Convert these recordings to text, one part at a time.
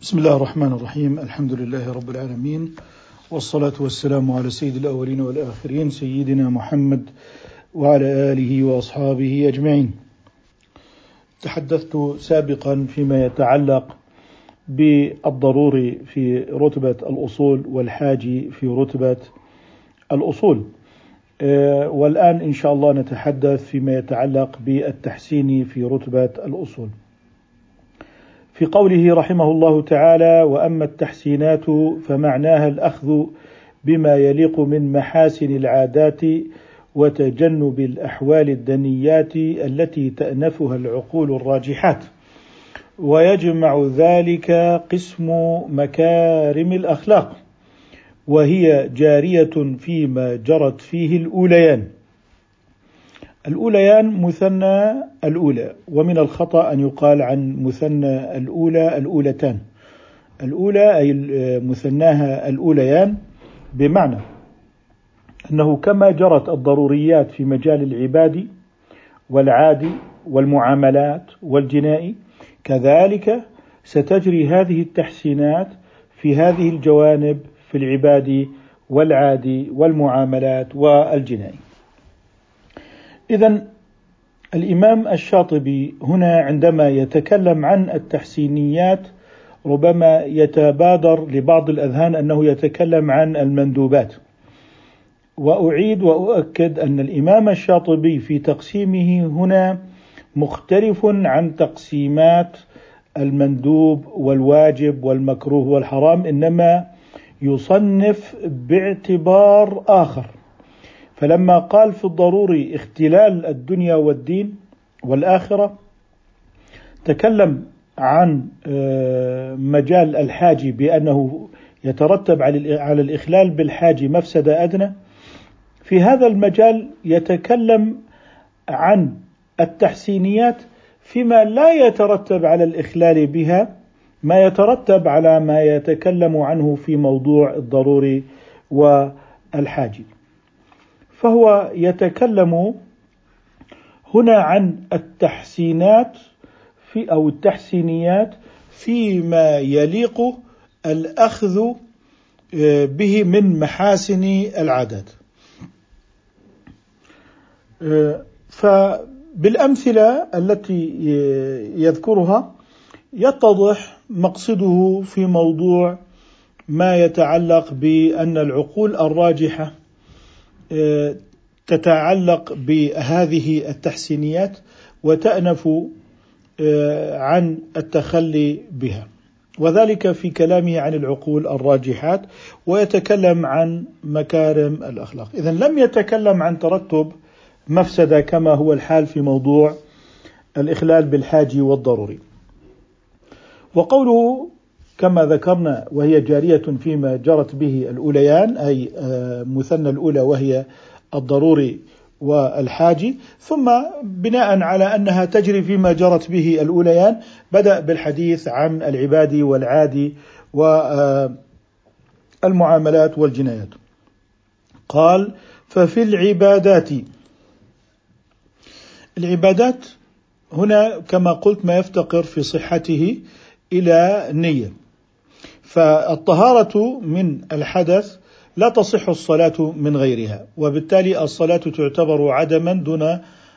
بسم الله الرحمن الرحيم. الحمد لله رب العالمين، والصلاة والسلام على سيد الأولين والآخرين سيدنا محمد وعلى آله وأصحابه أجمعين. تحدثت سابقا فيما يتعلق بالضروري في رتبة الأصول والحاجي في رتبة الأصول، والآن إن شاء الله نتحدث فيما يتعلق بالتحسين في رتبة الأصول. في قوله رحمه الله تعالى: وأما التحسينات فمعناها الأخذ بما يليق من محاسن العادات وتجنب الأحوال الدنيات التي تأنفها العقول الراجحات، ويجمع ذلك قسم مكارم الأخلاق، وهي جارية فيما جرت فيه الأوليان. الأوليان مثنى الأولى، ومن الخطأ أن يقال عن مثنى الأولى الأولتان. الأولى أي مثناها الأوليان، بمعنى أنه كما جرت الضروريات في مجال العباد والعاد والمعاملات والجناء، كذلك ستجري هذه التحسينات في هذه الجوانب في العباد والعاد والمعاملات والجناء. إذن الإمام الشاطبي هنا عندما يتكلم عن التحسينيات ربما يتبادر لبعض الأذهان أنه يتكلم عن المندوبات، وأعيد وأؤكد أن الإمام الشاطبي في تقسيمه هنا مختلف عن تقسيمات المندوب والواجب والمكروه والحرام، إنما يصنف باعتبار آخر. فلما قال في الضروري اختلال الدنيا والدين والآخرة، تكلم عن مجال الحاج بأنه يترتب على الإخلال بالحاج مفسدة أدنى. في هذا المجال يتكلم عن التحسينيات فيما لا يترتب على الإخلال بها ما يترتب على ما يتكلم عنه في موضوع الضروري والحاج. فهو يتكلم هنا عن التحسينات أو التحسينيات فيما يليق الأخذ به من محاسن العادات. فبالأمثلة التي يذكرها يتضح مقصده في موضوع ما يتعلق بأن العقول الراجحة تتعلق بهذه التحسينيات وتأنف عن التخلي بها، وذلك في كلامه عن العقول الراجحات، ويتكلم عن مكارم الأخلاق. إذن لم يتكلم عن ترتب مفسدة كما هو الحال في موضوع الإخلال بالحاج والضروري. وقوله كما ذكرنا وهي جارية فيما جرت به الأوليان، أي مثنى الأولى وهي الضروري والحاجي، ثم بناء على أنها تجري فيما جرت به الأوليان بدأ بالحديث عن العباد والعاد والمعاملات والجنايات. قال: ففي العبادات هنا كما قلت ما يفتقر في صحته إلى نية. فالطهارة من الحدث لا تصح الصلاة من غيرها، وبالتالي الصلاة تعتبر عدما دون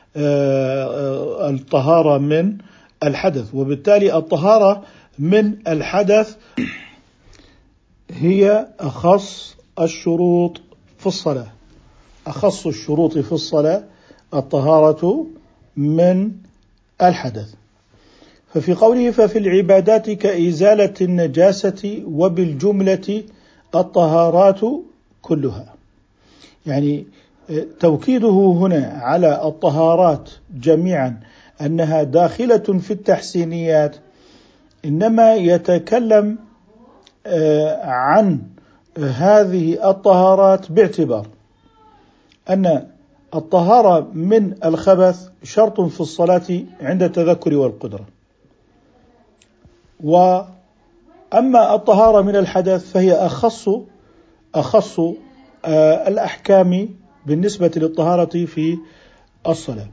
الطهارة من الحدث، وبالتالي الطهارة من الحدث هي أخص الشروط في الصلاة. أخص الشروط في الصلاة الطهارة من الحدث. ففي قوله ففي العبادات كإزالة النجاسة وبالجملة الطهارات كلها، يعني توكيده هنا على الطهارات جميعا أنها داخلة في التحسينيات، إنما يتكلم عن هذه الطهارات باعتبار أن الطهارة من الخبث شرط في الصلاة عند التذكر والقدرة، وأما الطهارة من الحدث فهي أخص الأحكام بالنسبة للطهارة في الصلاة.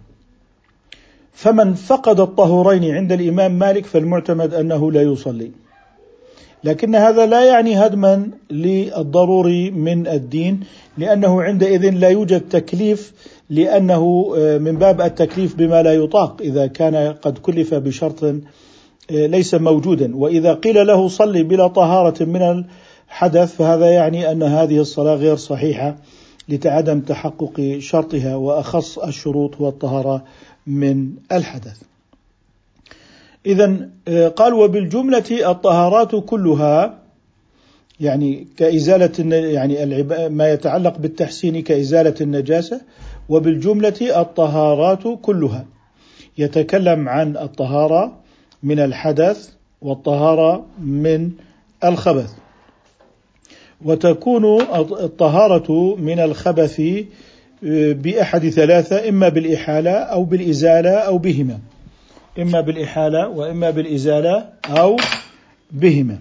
فمن فقد الطهورين عند الإمام مالك فالمعتمد أنه لا يصلي، لكن هذا لا يعني هدما للضروري من الدين، لأنه عندئذ لا يوجد تكليف، لأنه من باب التكليف بما لا يطاق إذا كان قد كلف بشرط ليس موجودا. وإذا قيل له صلي بلا طهارة من الحدث فهذا يعني أن هذه الصلاة غير صحيحة لعدم تحقق شرطها، وأخص الشروط هو الطهارة من الحدث. إذن قال وبالجملة الطهارات كلها، يعني كإزالة يعني ما يتعلق بالتحسين كإزالة النجاسة. وبالجملة الطهارات كلها يتكلم عن الطهارة من الحدث والطهارة من الخبث. وتكون الطهارة من الخبث بأحد ثلاثة، إما بالإحالة أو بالإزالة أو بهما، إما بالإحالة وإما بالإزالة أو بهما.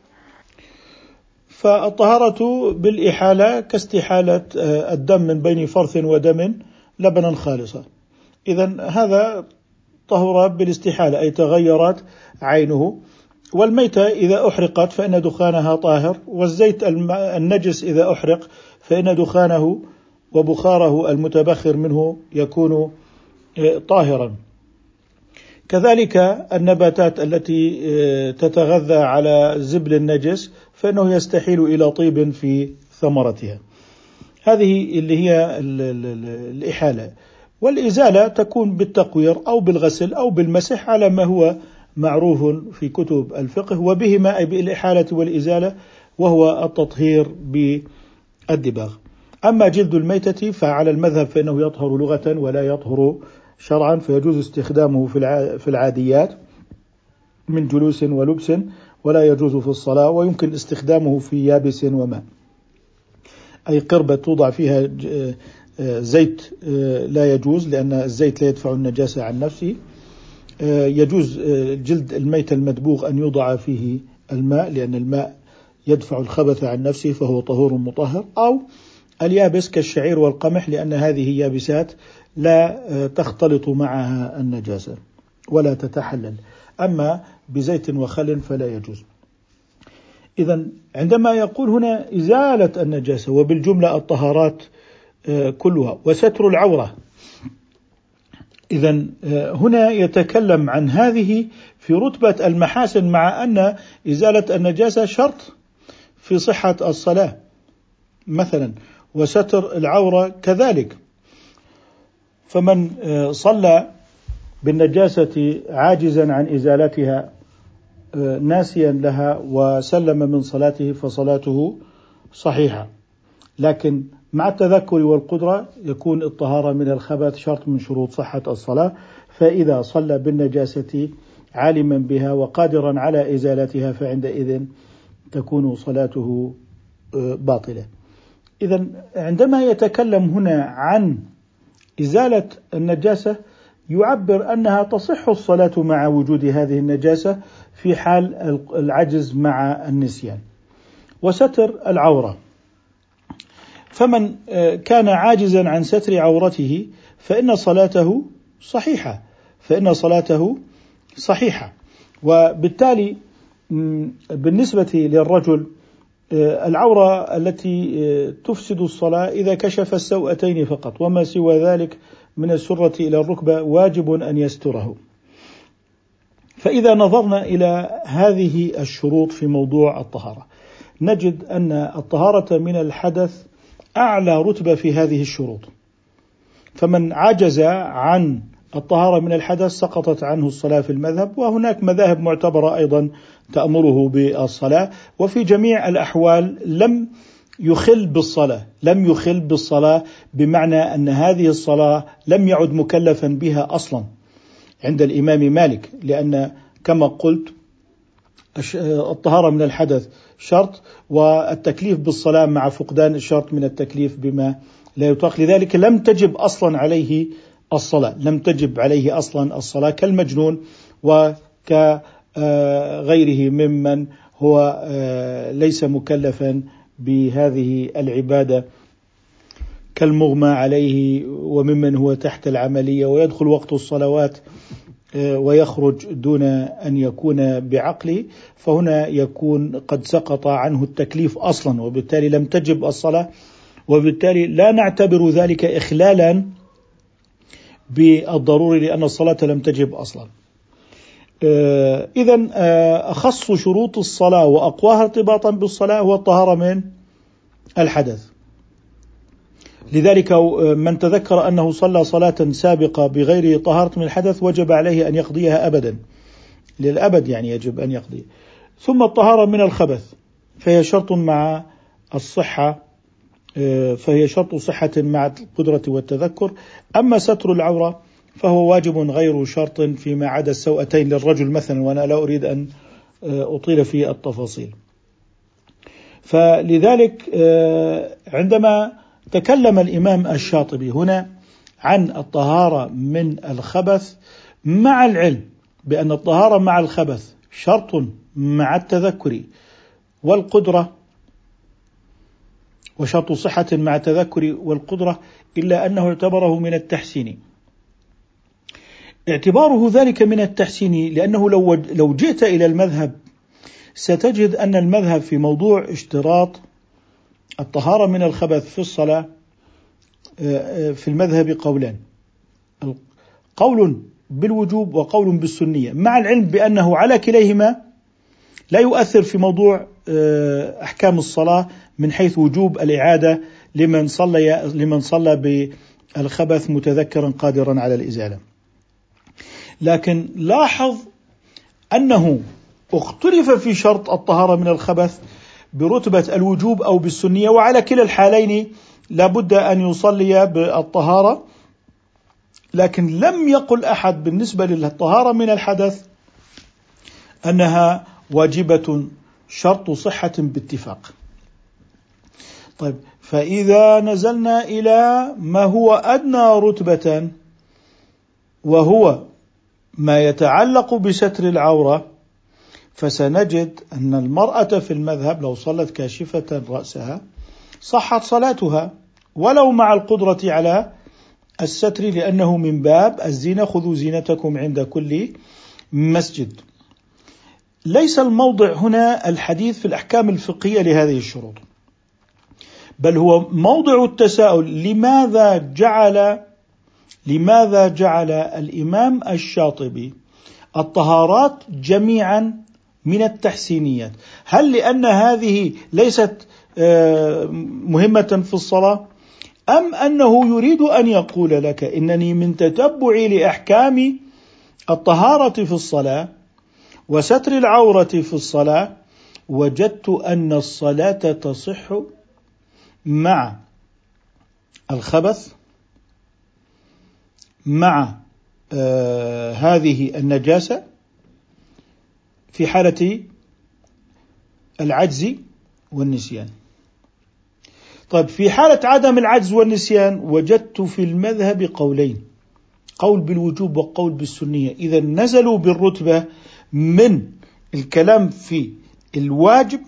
فالطهارة بالإحالة كاستحالة الدم من بين فرث ودم لبنا خالصا، إذن هذا طهر بالاستحالة أي تغيرت عينه. والميتة إذا أحرقت فإن دخانها طاهر، والزيت النجس إذا أحرق فإن دخانه وبخاره المتبخر منه يكون طاهرا. كذلك النباتات التي تتغذى على زبل النجس فإنه يستحيل إلى طيب في ثمرتها. هذه اللي هي الإحالة. والإزالة تكون بالتقوير أو بالغسل أو بالمسح على ما هو معروف في كتب الفقه، وبهما أي بالإحالة والإزالة، وهو التطهير بالدباغ. أما جلد الميتة فعلى المذهب فإنه يطهر لغة ولا يطهر شرعا، فيجوز استخدامه في العاديات من جلوس ولبس، ولا يجوز في الصلاة. ويمكن استخدامه في يابس وماء، أي قربة توضع فيها زيت لا يجوز، لأن الزيت لا يدفع النجاسة عن نفسه. يجوز جلد الميت المدبوغ أن يوضع فيه الماء، لأن الماء يدفع الخبث عن نفسه فهو طهور مطهر. أو اليابس كالشعير والقمح، لأن هذه يابسات لا تختلط معها النجاسة ولا تتحلل. أما بزيت وخل فلا يجوز. إذن عندما يقول هنا إزالة النجاسة وبالجملة الطهارات كلها وستر العورة، إذن هنا يتكلم عن هذه في رتبة المحاسن، مع أن إزالة النجاسة شرط في صحة الصلاة مثلا، وستر العورة كذلك. فمن صلى بالنجاسة عاجزا عن إزالتها ناسيا لها وسلم من صلاته فصلاته صحيحة، لكن مع التذكر والقدرة يكون الطهارة من الخبث شرط من شروط صحة الصلاة. فإذا صلى بالنجاسة عالما بها وقادرا على إزالتها فعندئذ تكون صلاته باطلة. إذن عندما يتكلم هنا عن إزالة النجاسة يعبر أنها تصح الصلاة مع وجود هذه النجاسة في حال العجز مع النسيان. وستر العورة، فمن كان عاجزا عن ستر عورته فإن صلاته صحيحة. وبالتالي بالنسبة للرجل العورة التي تفسد الصلاة إذا كشف السوأتين فقط، وما سوى ذلك من السرة إلى الركبة واجب أن يستره. فإذا نظرنا إلى هذه الشروط في موضوع الطهارة نجد أن الطهارة من الحدث أعلى رتبة في هذه الشروط. فمن عجز عن الطهارة من الحدث سقطت عنه الصلاة في المذهب، وهناك مذاهب معتبرة أيضا تأمره بالصلاة. وفي جميع الأحوال لم يخل بالصلاة بمعنى أن هذه الصلاة لم يعد مكلفا بها أصلا عند الإمام مالك، لأن كما قلت الطهارة من الحدث شرط، والتكليف بالصلاة مع فقدان الشرط من التكليف بما لا يطاق، لذلك لم تجب أصلا عليه الصلاة كالمجنون وكغيره ممن هو ليس مكلفا بهذه العبادة، كالمغمى عليه وممن هو تحت العملية ويدخل وقت الصلوات ويخرج دون أن يكون بعقله، فهنا يكون قد سقط عنه التكليف أصلا، وبالتالي لم تجب الصلاة، وبالتالي لا نعتبر ذلك إخلالا بالضروري لأن الصلاة لم تجب أصلا. إذن أخص شروط الصلاة وأقواها ارتباطا بالصلاة هو الطهارة من الحدث. لذلك من تذكر أنه صلى صلاة سابقة بغير طهارة من الحدث وجب عليه أن يقضيها أبدا للأبد، يعني يجب أن يقضي. ثم الطهارة من الخبث فهي شرط مع الصحة، فهي شرط صحة مع القدرة والتذكر. أما ستر العورة فهو واجب غير شرط فيما عدا السوأتين للرجل مثلا، وأنا لا أريد أن أطيل في التفاصيل. فلذلك عندما تكلم الإمام الشاطبي هنا عن الطهارة من الخبث مع العلم بأن الطهارة مع الخبث شرط مع التذكر والقدرة، وشرط صحة مع التذكر والقدرة، إلا أنه اعتبره من التحسين. اعتباره ذلك من التحسين لأنه لو جئت إلى المذهب ستجد أن المذهب في موضوع اشتراط الطهارة من الخبث في الصلاة في المذهب قولان، قول بالوجوب وقول بالسنية، مع العلم بأنه على كليهما لا يؤثر في موضوع أحكام الصلاة من حيث وجوب الإعادة لمن صلى بالخبث متذكرا قادرا على الإزالة. لكن لاحظ أنه اختلف في شرط الطهارة من الخبث برتبة الوجوب أو بالسنية، وعلى كلا الحالين لابد أن يصلي بالطهارة، لكن لم يقل أحد بالنسبة للطهارة من الحدث أنها واجبة شرط صحة باتفاق. طيب، فإذا نزلنا إلى ما هو أدنى رتبة وهو ما يتعلق بستر العورة، فسنجد أن المرأة في المذهب لو صلت كاشفة رأسها صحت صلاتها ولو مع القدرة على الستر، لأنه من باب الزينة، خذوا زينتكم عند كل مسجد. ليس الموضع هنا الحديث في الأحكام الفقهية لهذه الشروط، بل هو موضع التساؤل لماذا جعل الإمام الشاطبي الطهارات جميعا من التحسينيات؟ هل لأن هذه ليست مهمة في الصلاة، أم أنه يريد أن يقول لك إنني من تتبعي لأحكام الطهارة في الصلاة وستر العورة في الصلاة وجدت أن الصلاة تصح مع الخبث، مع هذه النجاسة في حالة العجز والنسيان. طيب، في حالة عدم العجز والنسيان وجدت في المذهب قولين، قول بالوجوب وقول بالسنية. إذا نزلوا بالرتبة من الكلام في الواجب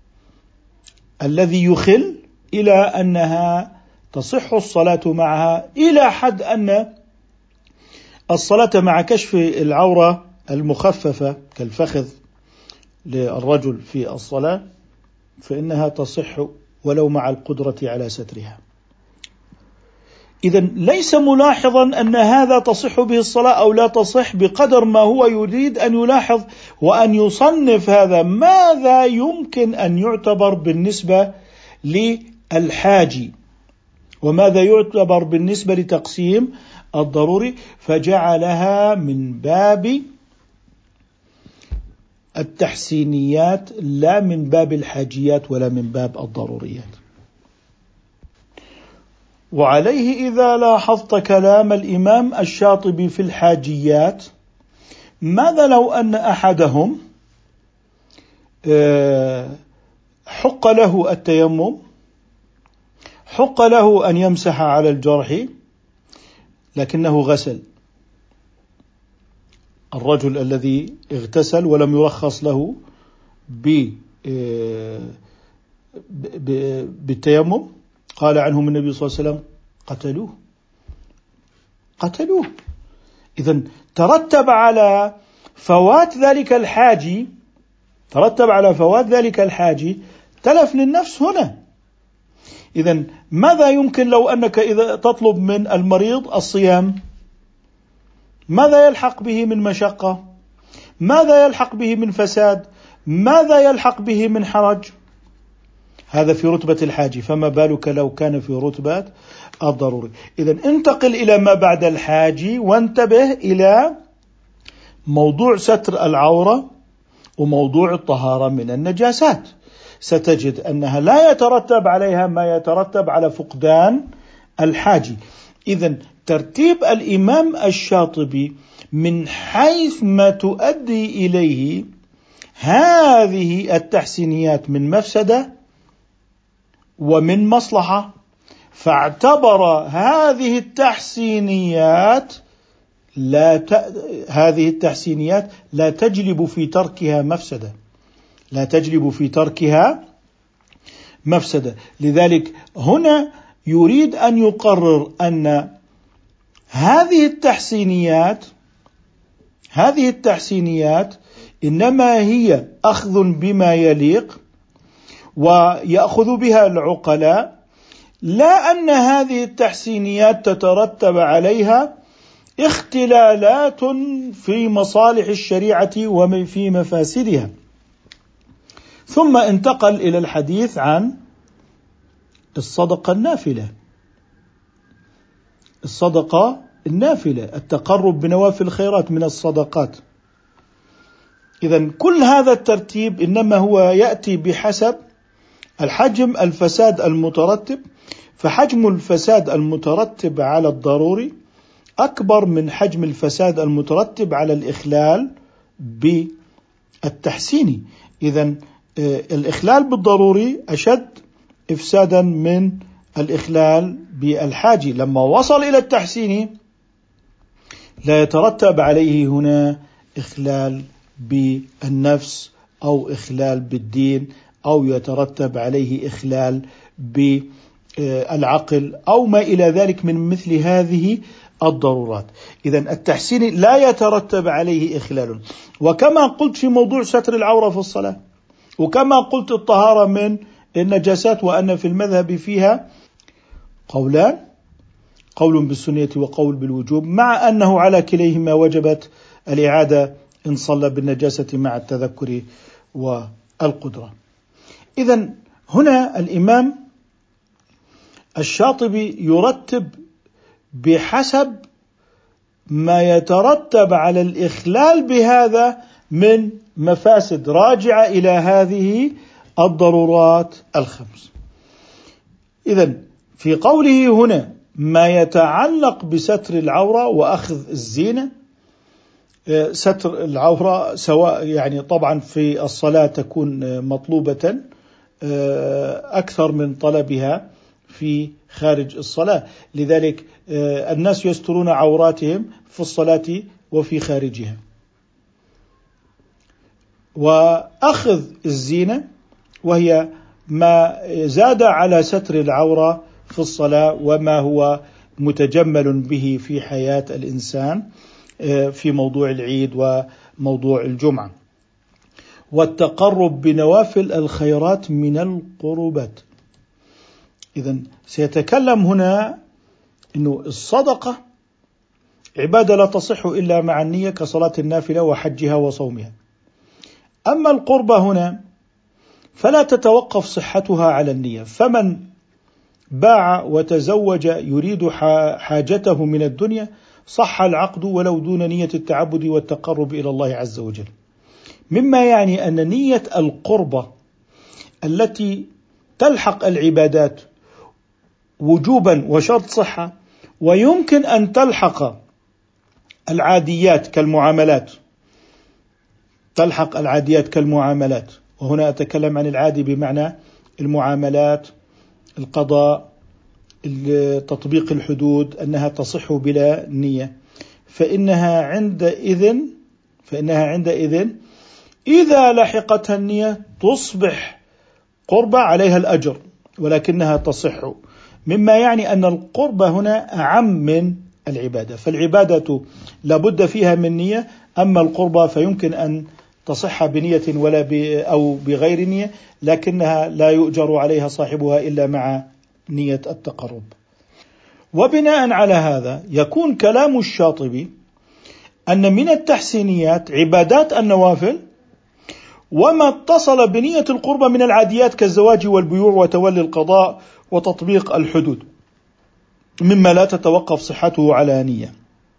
الذي يخل إلى أنها تصح الصلاة معها، إلى حد أن الصلاة مع كشف العورة المخففة كالفخذ للرجل في الصلاة فإنها تصح ولو مع القدرة على سترها. إذن ليس ملاحظا أن هذا تصح به الصلاة أو لا تصح، بقدر ما هو يريد أن يلاحظ وأن يصنف هذا ماذا يمكن أن يعتبر بالنسبة للحاجي وماذا يعتبر بالنسبة لتقسيم الضروري، فجعلها من باب التحسينيات لا من باب الحاجيات ولا من باب الضروريات. وعليه إذا لاحظت كلام الإمام الشاطبي في الحاجيات، ماذا لو أن أحدهم حق له التيمم، حق له أن يمسح على الجرح لكنه غسل، الرجل الذي اغتسل ولم يرخص له بالتيمم، قال عنهم النبي صلى الله عليه وسلم قتلوه. إذن ترتب على فوات ذلك الحاجي تلف للنفس هنا. إذن ماذا يمكن لو أنك إذا تطلب من المريض الصيام، ماذا يلحق به من مشقة؟ ماذا يلحق به من فساد؟ ماذا يلحق به من حرج؟ هذا في رتبة الحاجة، فما بالك لو كان في رتبة الضروري. إذن انتقل إلى ما بعد الحاجة وانتبه إلى موضوع ستر العورة وموضوع الطهارة من النجاسات. ستجد أنها لا يترتب عليها ما يترتب على فقدان الحاجة. إذن ترتيب الإمام الشاطبي من حيث ما تؤدي إليه هذه التحسينيات من مفسدة ومن مصلحة، فاعتبر هذه التحسينيات لا تجلب في تركها مفسدة. لذلك هنا يريد أن يقرر أن هذه التحسينيات إنما هي أخذ بما يليق ويأخذ بها العقلاء، لا أن هذه التحسينيات تترتب عليها اختلالات في مصالح الشريعة وفي مفاسدها. ثم انتقل إلى الحديث عن الصدقة النافلة، التقرب بنوافل الخيرات من الصدقات. إذن كل هذا الترتيب إنما هو يأتي بحسب الحجم الفساد المترتب، فحجم الفساد المترتب على الضروري أكبر من حجم الفساد المترتب على الإخلال بالتحسين. إذن الإخلال بالضروري أشد إفسادا من الإخلال بالحاجي. لما وصل إلى التحسين لا يترتب عليه هنا إخلال بالنفس أو إخلال بالدين، أو يترتب عليه إخلال بالعقل أو ما إلى ذلك من مثل هذه الضرورات. إذن التحسين لا يترتب عليه إخلال. وكما قلت في موضوع ستر العورة في الصلاة، وكما قلت الطهارة من النجاسات، وأن في المذهب فيها قولان، قول بالسنية وقول بالوجوب، مع أنه على كليهما وجبت الإعادة إن صلى بالنجاسة مع التذكر والقدرة. إذن هنا الإمام الشاطبي يرتب بحسب ما يترتب على الإخلال بهذا من مفاسد راجعة إلى هذه الضرورات الخمس. إذن في قوله هنا ما يتعلق بستر العورة وأخذ الزينة، ستر العورة سواء يعني طبعا في الصلاة تكون مطلوبة أكثر من طلبها في خارج الصلاة، لذلك الناس يسترون عوراتهم في الصلاة وفي خارجها. وأخذ الزينة وهي ما زاد على ستر العورة في الصلاة وما هو متجمل به في حياة الإنسان في موضوع العيد وموضوع الجمعة. والتقرب بنوافل الخيرات من القربات. إذن سيتكلم هنا إنه الصدقة عبادة لا تصح إلا مع النية كصلاة النافلة وحجها وصومها. أما القربة هنا فلا تتوقف صحتها على النية، فمن باع وتزوج يريد حاجته من الدنيا صح العقد ولو دون نية التعبد والتقرب إلى الله عز وجل، مما يعني أن نية القربة التي تلحق العبادات وجوبا وشرط صحة، ويمكن أن تلحق العاديات كالمعاملات، وهنا أتكلم عن العادي بمعنى المعاملات، القضاء، تطبيق الحدود، أنها تصح بلا نية، فإنها عندئذ إذا لحقتها النية تصبح قربة عليها الأجر ولكنها تصح، مما يعني أن القربة هنا أعم من العبادة. فالعبادة لابد فيها من نية، أما القربة فيمكن أن تصح بنية أو بغير نية، لكنها لا يؤجر عليها صاحبها إلا مع نية التقرب. وبناء على هذا يكون كلام الشاطبي أن من التحسينيات عبادات النوافل، وما اتصل بنية القربة من العاديات كالزواج والبيوع وتولي القضاء وتطبيق الحدود، مما لا تتوقف صحته على نية،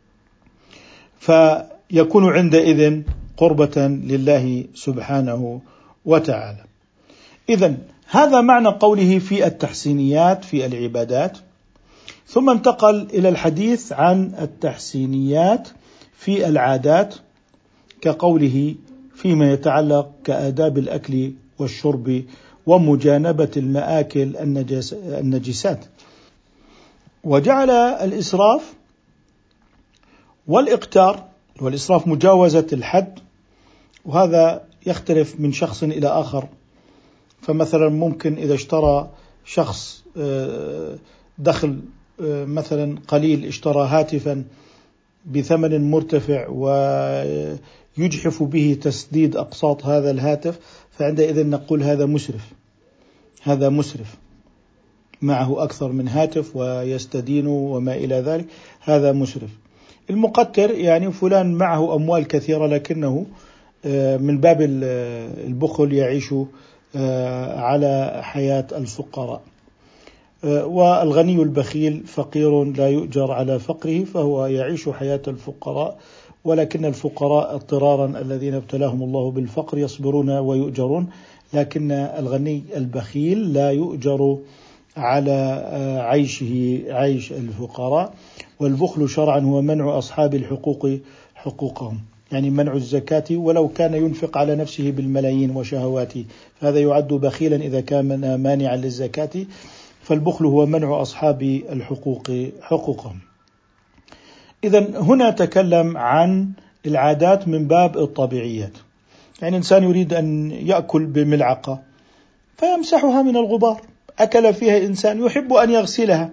فيكون عندئذ قربة لله سبحانه وتعالى. إذن هذا معنى قوله في التحسينيات في العبادات. ثم انتقل إلى الحديث عن التحسينيات في العادات، كقوله فيما يتعلق كآداب الأكل والشرب ومجانبة المآكل النجسات، وجعل الإسراف والإقتار، والإسراف مجاوزة الحد، وهذا يختلف من شخص إلى آخر. فمثلا ممكن إذا اشترى شخص دخل مثلا قليل، اشترى هاتفا بثمن مرتفع ويجحف به تسديد أقساط هذا الهاتف، فعندئذ نقول هذا مسرف، هذا مسرف، معه أكثر من هاتف ويستدين وما إلى ذلك، هذا مسرف. المقتر يعني فلان معه أموال كثيرة لكنه من باب البخل يعيش على حياة الفقراء. والغني البخيل فقير لا يؤجر على فقره، فهو يعيش حياة الفقراء، ولكن الفقراء اضطرارا الذين ابتلاهم الله بالفقر يصبرون ويؤجرون، لكن الغني البخيل لا يؤجر على عيشه عيش الفقراء. والبخل شرعا هو منع أصحاب الحقوق حقوقهم، يعني منع الزكاة ولو كان ينفق على نفسه بالملايين وشهواته، فهذا يعد بخيلا إذا كان مانعا للزكاة. فالبخل هو منع أصحاب الحقوق حقوقهم. إذن هنا تكلم عن العادات من باب الطبيعيات، يعني إنسان يريد أن يأكل بملعقة فيمسحها من الغبار، أكل فيها إنسان يحب أن يغسلها،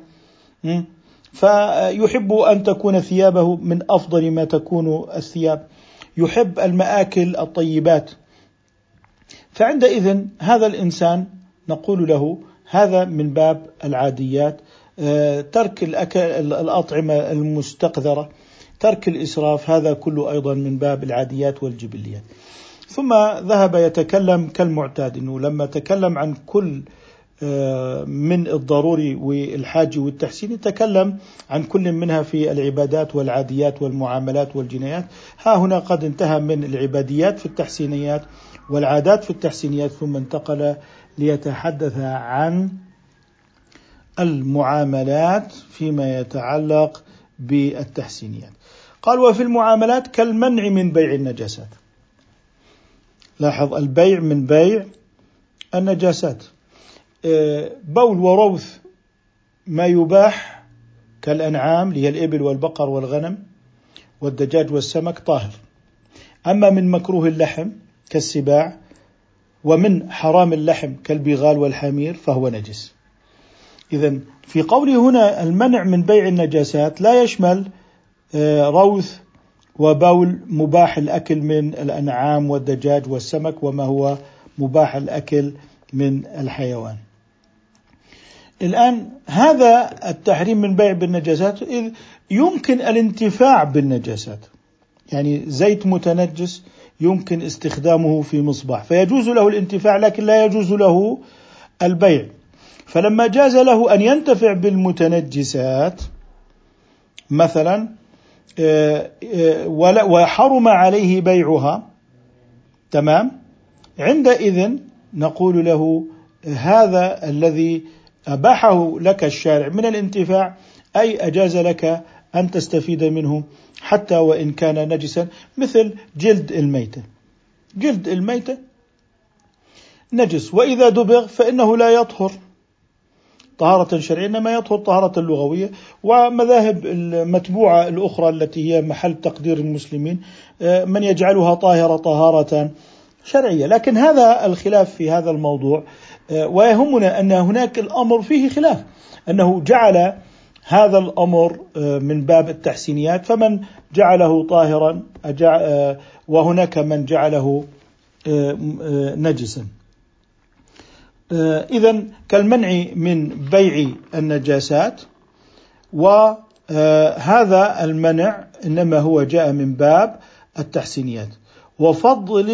فيحب أن تكون ثيابه من أفضل ما تكون الثياب، يحب المآكل الطيبات، فعندئذ هذا الإنسان نقول له هذا من باب العاديات، ترك الأطعمة المستقذرة، ترك الإسراف، هذا كله أيضا من باب العاديات والجبليات. ثم ذهب يتكلم كالمعتاد، إنه لما تكلم عن كل من الضروري والحاج والتحسين تكلم عن كل منها في العبادات والعاديات والمعاملات والجنايات. ها هنا قد انتهى من العباديات في التحسينيات والعادات في التحسينيات، ثم انتقل ليتحدث عن المعاملات فيما يتعلق بالتحسينيات. قال وفي المعاملات كالمنع من بيع النجاسات. لاحظ البيع من بيع النجاسات، بول وروث ما يباح كالأنعام اللي هي الإبل والبقر والغنم والدجاج والسمك طاهر، أما من مكروه اللحم كالسباع ومن حرام اللحم كالبغال والحمير فهو نجس. إذن في قوله هنا المنع من بيع النجاسات لا يشمل روث وبول مباح الأكل من الأنعام والدجاج والسمك وما هو مباح الأكل من الحيوان. الآن هذا التحريم من بيع بالنجاسات إذ يمكن الانتفاع بالنجاسات، يعني زيت متنجس يمكن استخدامه في مصباح فيجوز له الانتفاع، لكن لا يجوز له البيع. فلما جاز له أن ينتفع بالمتنجسات مثلا وحرم عليه بيعها، تمام، عندئذ نقول له هذا الذي أباحه لك الشارع من الانتفاع، أي أجاز لك أن تستفيد منه حتى وإن كان نجسا، مثل جلد الميتة. جلد الميتة نجس، وإذا دبغ فإنه لا يطهر طهارة شرعية إنما يطهر طهارة لغوية. ومذاهب المتبوعة الأخرى التي هي محل تقدير المسلمين من يجعلها طاهرة طهارة شرعية، لكن هذا الخلاف في هذا الموضوع. ويهمنا أن هناك الأمر فيه خلاف، أنه جعل هذا الأمر من باب التحسينيات، فمن جعله طاهرا وهناك من جعله نجسا. إذن كالمنع من بيع النجاسات، وهذا المنع إنما هو جاء من باب التحسينيات. وفضل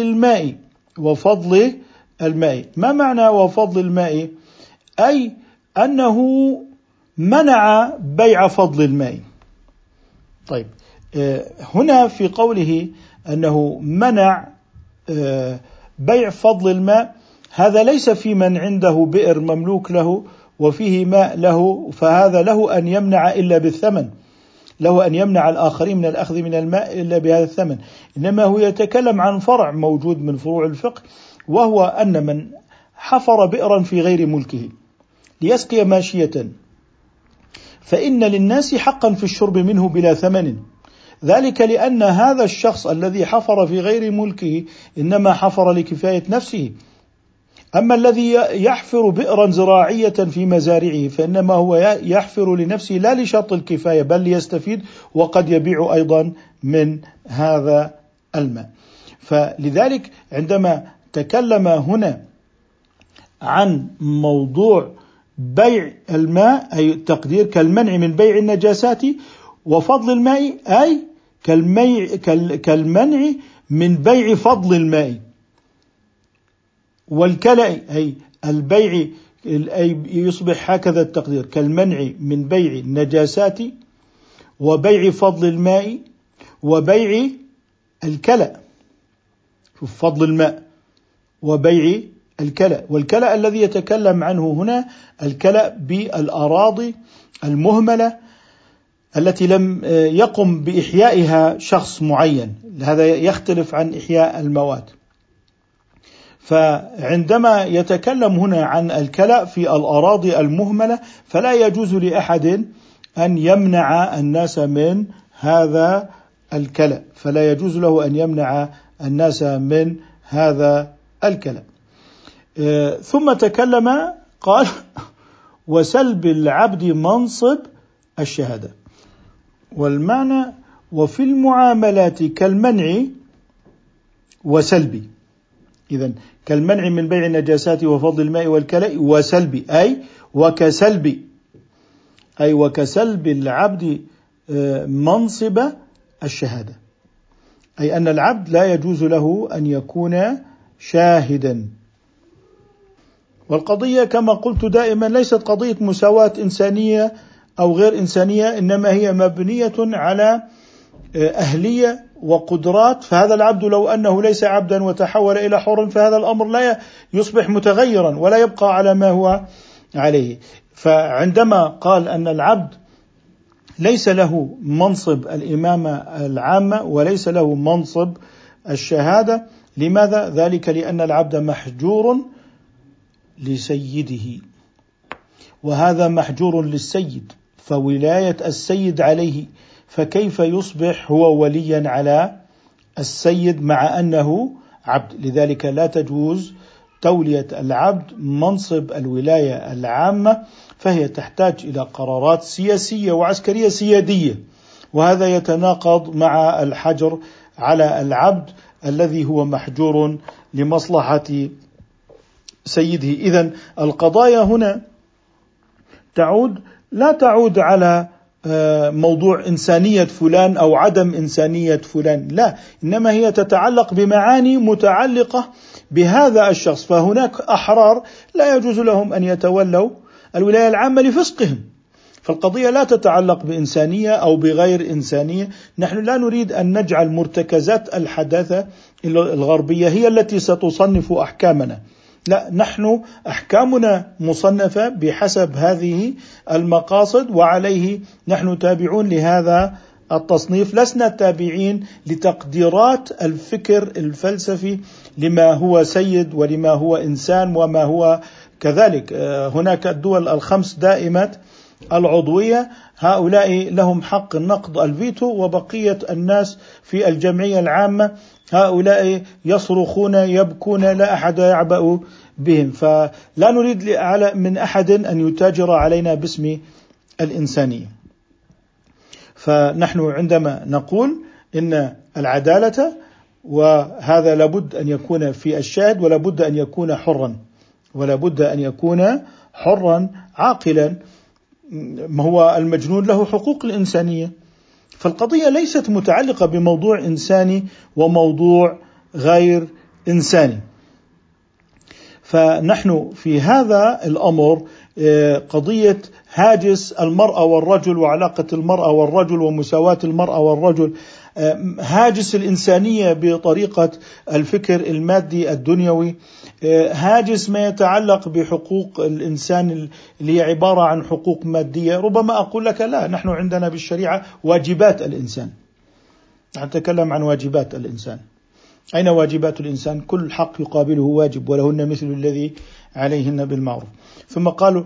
الماء، ما معنى وفضل الماء؟ أي أنه منع بيع فضل الماء. طيب، هنا في قوله أنه منع بيع فضل الماء، هذا ليس في من عنده بئر مملوك له وفيه ماء له، فهذا له أن يمنع إلا بالثمن، له أن يمنع الآخرين من الأخذ من الماء إلا بهذا الثمن. إنما هو يتكلم عن فرع موجود من فروع الفقه، وهو أن من حفر بئرا في غير ملكه ليسقي ماشية، فإن للناس حقا في الشرب منه بلا ثمن، ذلك لأن هذا الشخص الذي حفر في غير ملكه إنما حفر لكفاية نفسه. أما الذي يحفر بئرا زراعية في مزارعه فإنما هو يحفر لنفسه لا لشرط الكفاية بل ليستفيد، وقد يبيع أيضا من هذا الماء. فلذلك عندما تكلم هنا عن موضوع بيع الماء، أي التقدير كالمنع من بيع النجاسات، وفضل الماء أي كالمنع من بيع فضل الماء، والكلأ أي البيع، أي يصبح هكذا التقدير كالمنع من بيع النجاسات وبيع فضل الماء وبيع الكلأ. شوف، فضل الماء وبيع الكلأ، والكلأ الذي يتكلم عنه هنا الكلأ بالأراضي المهملة التي لم يقم بإحيائها شخص معين، هذا يختلف عن إحياء المواد. فعندما يتكلم هنا عن الكلأ في الأراضي المهملة فلا يجوز لأحد أن يمنع الناس من هذا الكلأ، فلا يجوز له أن يمنع الناس من هذا الكلأ. ثم تكلم قال وسلب العبد منصب الشهادة، والمعنى وفي المعاملات كالمنع وسلب. إذن كالمنع من بيع النجاسات وفضل الماء والكلأ وسلب أي وكسلب العبد منصب الشهادة، أي أن العبد لا يجوز له أن يكون شاهدا. والقضية كما قلت دائما ليست قضية مساواة إنسانية أو غير إنسانية، إنما هي مبنية على أهلية وقدرات. فهذا العبد لو أنه ليس عبدا وتحول إلى حر فهذا الأمر لا يصبح متغيرا ولا يبقى على ما هو عليه. فعندما قال أن العبد ليس له منصب الإمامة العامة وليس له منصب الشهادة، لماذا؟ ذلك لأن العبد محجور لسيده، وهذا محجور للسيد، فولاية السيد عليه، فكيف يصبح هو وليا على السيد مع أنه عبد؟ لذلك لا تجوز تولية العبد منصب الولاية العامة، فهي تحتاج إلى قرارات سياسية وعسكرية سيادية، وهذا يتناقض مع الحجر على العبد الذي هو محجور لمصلحة سيده. إذن القضايا هنا لا تعود على موضوع إنسانية فلان أو عدم إنسانية فلان، لا، إنما هي تتعلق بمعاني متعلقة بهذا الشخص. فهناك أحرار لا يجوز لهم أن يتولوا الولاية العامة لفسقهم، فالقضية لا تتعلق بإنسانية أو بغير إنسانية. نحن لا نريد أن نجعل مرتكزات الحداثة الغربية هي التي ستصنف أحكامنا، لا، نحن أحكامنا مصنفة بحسب هذه المقاصد، وعليه نحن تابعون لهذا التصنيف، لسنا تابعين لتقديرات الفكر الفلسفي لما هو سيد ولما هو إنسان وما هو كذلك. هناك الدول الخمس دائمة العضوية، هؤلاء لهم حق النقض الفيتو، وبقية الناس في الجمعية العامة هؤلاء يصرخون يبكون لا أحد يعبأ بهم. فلا نريد من أحد أن يتاجر علينا باسم الإنسانية. فنحن عندما نقول إن العدالة، وهذا لابد أن يكون في الشاهد، ولابد أن يكون حرا، ولابد أن يكون حرا عاقلا. ما هو المجنون له حقوق الإنسانية، فالقضية ليست متعلقة بموضوع إنساني وموضوع غير إنساني. فنحن في هذا الأمر قضية هاجس المرأة والرجل وعلاقة المرأة والرجل ومساواة المرأة والرجل، هاجس الإنسانية بطريقة الفكر المادي الدنيوي، هاجس ما يتعلق بحقوق الإنسان اللي هي عبارة عن حقوق مادية. ربما أقول لك لا، نحن عندنا بالشريعة واجبات الإنسان، نتكلم عن واجبات الإنسان. أين واجبات الإنسان؟ كل حق يقابله واجب، ولهن مثل الذي عليهن بالمعروف. ثم قالوا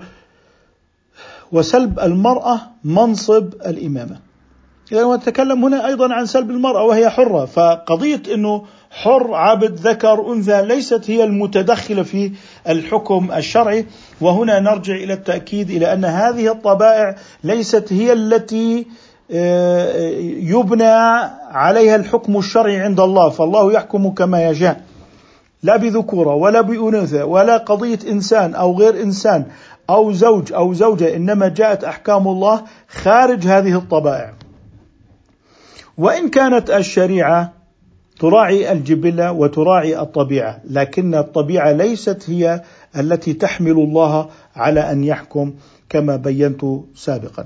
وسلب المرأة منصب الإمامة. إذا نتكلم هنا أيضا عن سلب المرأة وهي حرة، فقضية أنه حر عبد ذكر أنثى ليست هي المتدخلة في الحكم الشرعي. وهنا نرجع إلى التأكيد إلى أن هذه الطبائع ليست هي التي يبنى عليها الحكم الشرعي عند الله، فالله يحكم كما يشاء، لا بذكورة ولا بأنوثة ولا قضية إنسان أو غير إنسان أو زوج أو زوجة، إنما جاءت أحكام الله خارج هذه الطبائع. وإن كانت الشريعة تراعي الجبلة وتراعي الطبيعة، لكن الطبيعة ليست هي التي تحمل الله على أن يحكم كما بينت سابقا.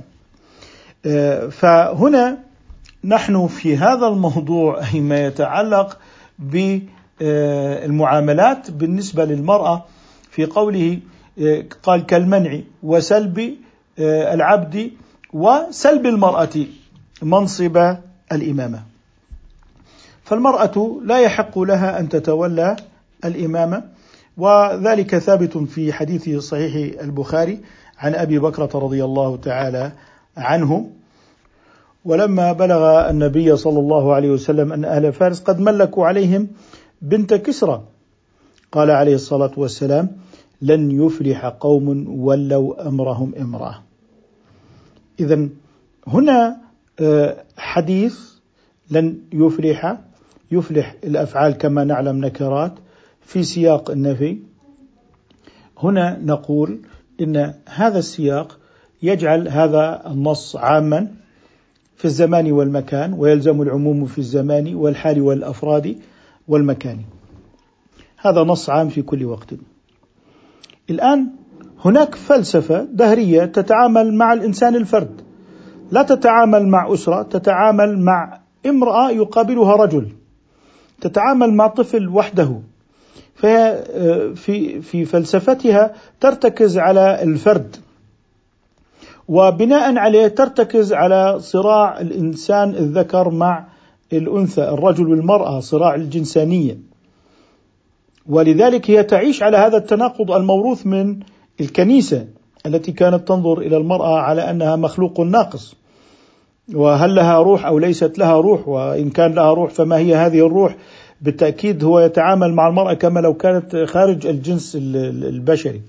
فهنا نحن في هذا الموضوع ما يتعلق بالمعاملات بالنسبة للمرأة، في قوله قال كالمنع وسلب العبد وسلب المرأة منصب الإمامة. فالمرأة لا يحق لها أن تتولى الإمامة، وذلك ثابت في حديث صحيح البخاري عن أبي بكرة رضي الله تعالى عنه. ولما بلغ النبي صلى الله عليه وسلم أن أهل فارس قد ملكوا عليهم بنت كسرى، قال عليه الصلاة والسلام لن يفلح قوم ولوا أمرهم امرأة. إذن هنا حديث لن يفلح الأفعال كما نعلم نكرات في سياق النفي. هنا نقول إن هذا السياق يجعل هذا النص عاما في الزمان والمكان، ويلزم العموم في الزمان والحال والأفراد والمكان. هذا نص عام في كل وقت. الآن هناك فلسفة دهرية تتعامل مع الإنسان الفرد، لا تتعامل مع أسرة، تتعامل مع امرأة يقابلها رجل، تتعامل مع طفل وحده. فهي في فلسفتها ترتكز على الفرد، وبناء عليه ترتكز على صراع الإنسان الذكر مع الأنثى، الرجل والمرأة، صراع الجنسانية. ولذلك هي تعيش على هذا التناقض الموروث من الكنيسة التي كانت تنظر إلى المرأة على أنها مخلوق ناقص، وهل لها روح أو ليست لها روح، وإن كان لها روح فما هي هذه الروح. بالتأكيد هو يتعامل مع المرأة كما لو كانت خارج الجنس البشري.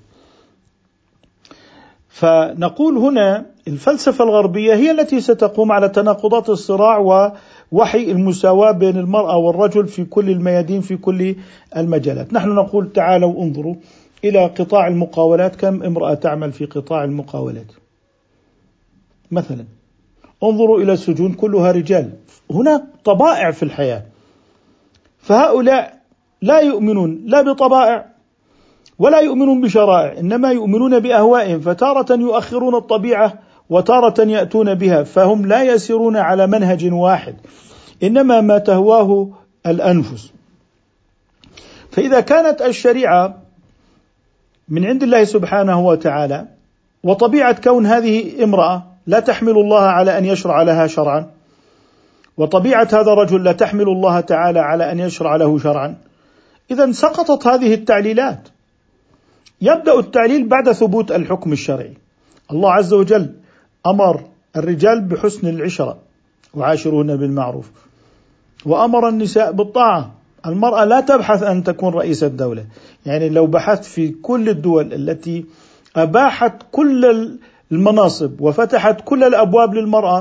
فنقول هنا الفلسفة الغربية هي التي ستقوم على تناقضات الصراع ووحي المساواة بين المرأة والرجل في كل الميادين في كل المجالات. نحن نقول تعالوا انظروا إلى قطاع المقاولات، كم امرأة تعمل في قطاع المقاولات مثلا؟ انظروا إلى السجون كلها رجال. هناك طبائع في الحياة، فهؤلاء لا يؤمنون لا بطبائع ولا يؤمنون بشرائع، إنما يؤمنون بأهوائهم، فتارة يؤخرون الطبيعة وتارة يأتون بها، فهم لا يسيرون على منهج واحد، إنما ما تهواه الأنفس. فإذا كانت الشريعة من عند الله سبحانه وتعالى، وطبيعة كون هذه امرأة لا تحمل الله على أن يشرع لها شرعا، وطبيعة هذا الرجل لا تحمل الله تعالى على أن يشرع له شرعا، إذن سقطت هذه التعليلات. يبدأ التعليل بعد ثبوت الحكم الشرعي. الله عز وجل أمر الرجال بحسن العشرة وعاشروهن بالمعروف، وأمر النساء بالطاعة. المرأة لا تبحث أن تكون رئيس الدولة، يعني لو بحثت في كل الدول التي أباحت كل المناصب وفتحت كل الأبواب للمرأة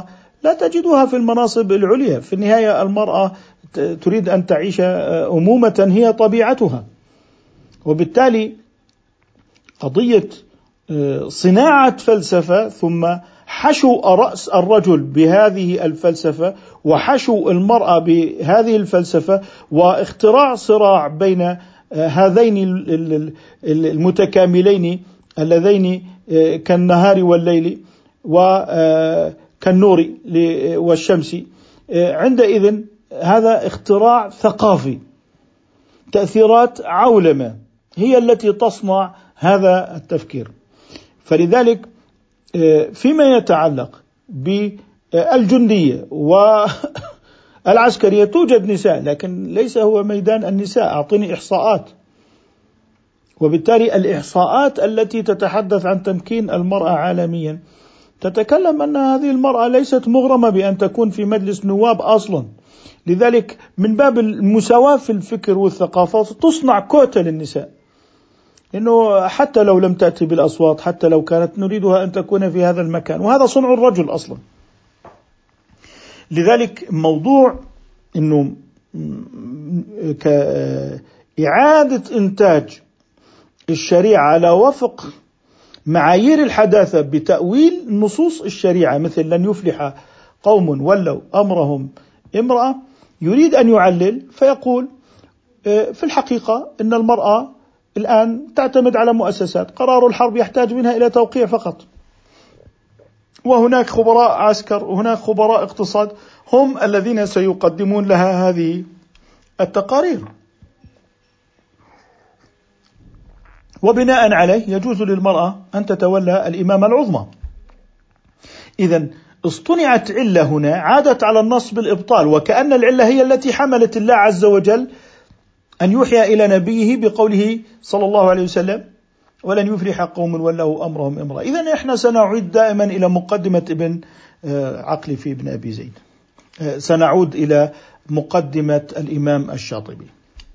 لا تجدها في المناصب العليا. في النهاية المرأة تريد أن تعيش أمومة هي طبيعتها، وبالتالي قضية صناعة فلسفة ثم حشو رأس الرجل بهذه الفلسفة وحشو المرأة بهذه الفلسفة واختراع صراع بين هذين المتكاملين اللذين كالنهار والليل وكالنور والشمس، عندئذ هذا اختراع ثقافي، تأثيرات عولمة هي التي تصنع هذا التفكير. فلذلك فيما يتعلق بالجندية والعسكرية توجد نساء، لكن ليس هو ميدان النساء. أعطني إحصاءات. وبالتالي الإحصاءات التي تتحدث عن تمكين المرأة عالميا تتكلم أن هذه المرأة ليست مغرمة بأن تكون في مجلس نواب أصلا. لذلك من باب المساواة في الفكر والثقافة تصنع كوتا للنساء، إنه حتى لو لم تأتي بالأصوات، حتى لو كانت نريدها أن تكون في هذا المكان، وهذا صنع الرجل أصلا. لذلك موضوع إنه كإعادة إنتاج الشريعة على وفق معايير الحداثة بتأويل نصوص الشريعة، مثل لن يفلح قوم ولوا أمرهم امرأة، يريد أن يعلل فيقول في الحقيقة إن المرأة الآن تعتمد على مؤسسات، قرار الحرب يحتاج منها إلى توقيع فقط، وهناك خبراء عسكر وهناك خبراء اقتصاد هم الذين سيقدمون لها هذه التقارير، وبناء عليه يجوز للمرأة أن تتولى الإمامة العظمى. إذن اصطنعت علة هنا عادت على النص بالإبطال، وكأن العلة هي التي حملت الله عز وجل أن يوحي إلى نبيه بقوله صلى الله عليه وسلم ولن يفلح قوم ولوا أمرهم امرأة. إذن إحنا سنعود دائما إلى مقدمة ابن عقل في ابن أبي زيد، سنعود إلى مقدمة الإمام الشاطبي،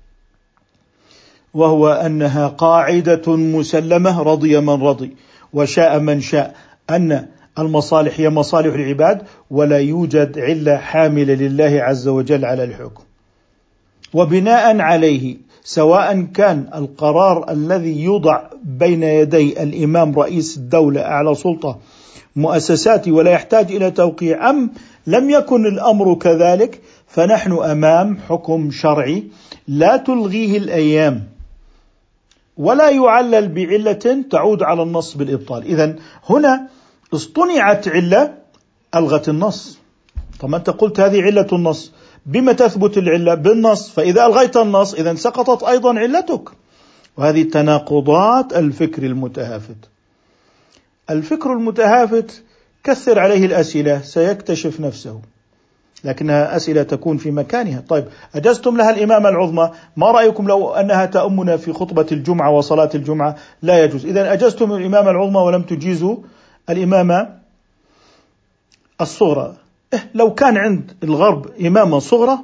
وهو أنها قاعدة مسلمة رضي من رضي وشاء من شاء، أن المصالح هي مصالح العباد ولا يوجد علة حاملة لله عز وجل على الحكم. وبناء عليه سواء كان القرار الذي يوضع بين يدي الإمام رئيس الدولة أعلى سلطة مؤسساتي ولا يحتاج إلى توقيع، أم لم يكن الأمر كذلك، فنحن أمام حكم شرعي لا تلغيه الأيام ولا يعلل بعلة تعود على النص بالإبطال. إذن هنا اصطنعت علة ألغت النص. طب أنت قلت هذه علة النص، بما تثبت العلة؟ بالنص، فإذا ألغيت النص إذن سقطت أيضا علتك. وهذه تناقضات الفكر المتهافت. الفكر المتهافت كثر عليه الأسئلة سيكتشف نفسه، لكنها أسئلة تكون في مكانها. طيب أجزتم لها الإمامة العظمى، ما رأيكم لو أنها تأمنا في خطبة الجمعة وصلاة الجمعة؟ لا يجوز. إذن أجزتم الإمامة العظمى ولم تجيزوا الإمامة الصغرى. لو كان عند الغرب إمامة صغرى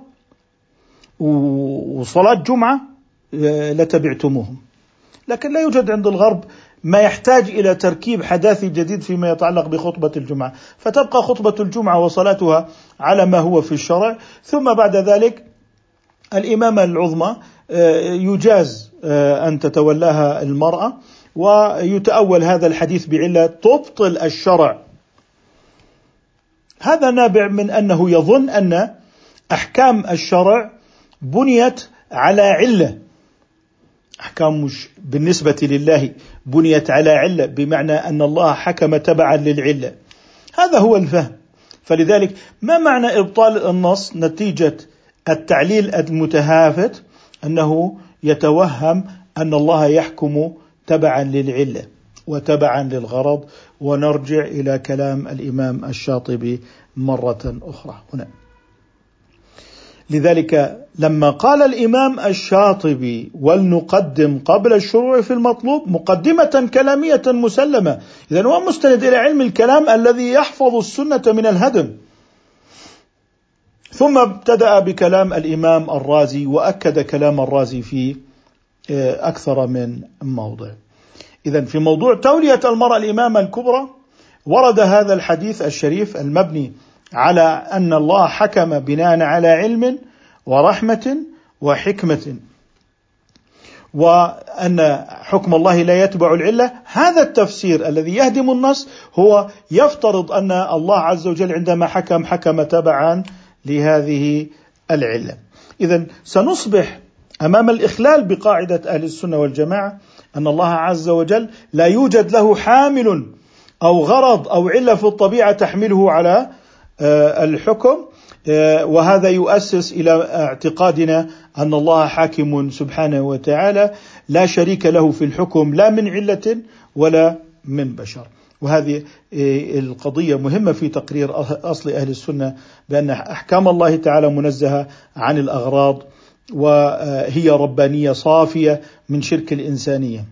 وصلاة جمعة لتبعتموهم، لكن لا يوجد عند الغرب ما يحتاج إلى تركيب حداثي جديد فيما يتعلق بخطبة الجمعة، فتبقى خطبة الجمعة وصلاتها على ما هو في الشرع، ثم بعد ذلك الإمامة العظمى يجاز أن تتولاها المرأة، ويتأول هذا الحديث بعلة تبطل الشرع. هذا نابع من أنه يظن أن أحكام الشرع بنيت على علة، أحكام مش بالنسبة لله بنيت على علة، بمعنى أن الله حكم تبعا للعلة. هذا هو الفهم. فلذلك ما معنى إبطال النص نتيجة التعليل المتهافت؟ أنه يتوهم أن الله يحكم تبعا للعلة وتبعا للغرض. ونرجع إلى كلام الإمام الشاطبي مرة أخرى هنا. لذلك لما قال الإمام الشاطبي ولنقدم قبل الشروع في المطلوب مقدمة كلامية مسلمة، إذن هو مستند إلى علم الكلام الذي يحفظ السنة من الهدم. ثم ابتدأ بكلام الإمام الرازي وأكد كلام الرازي في أكثر من موضع. إذن في موضوع تولية المرأة الإمامة الكبرى ورد هذا الحديث الشريف المبني على أن الله حكم بناء على علم ورحمة وحكمة، وأن حكم الله لا يتبع العلة. هذا التفسير الذي يهدم النص هو يفترض أن الله عز وجل عندما حكم تبعا لهذه العلة. إذن سنصبح أمام الإخلال بقاعدة أهل السنة والجماعة أن الله عز وجل لا يوجد له حامل أو غرض أو علة في الطبيعة تحمله على الحكم، وهذا يؤسس إلى اعتقادنا أن الله حاكم سبحانه وتعالى لا شريك له في الحكم، لا من علة ولا من بشر. وهذه القضية مهمة في تقرير أصل أهل السنة، بأن أحكام الله تعالى منزهة عن الأغراض، وهي ربانية صافية من شرك الإنسانية.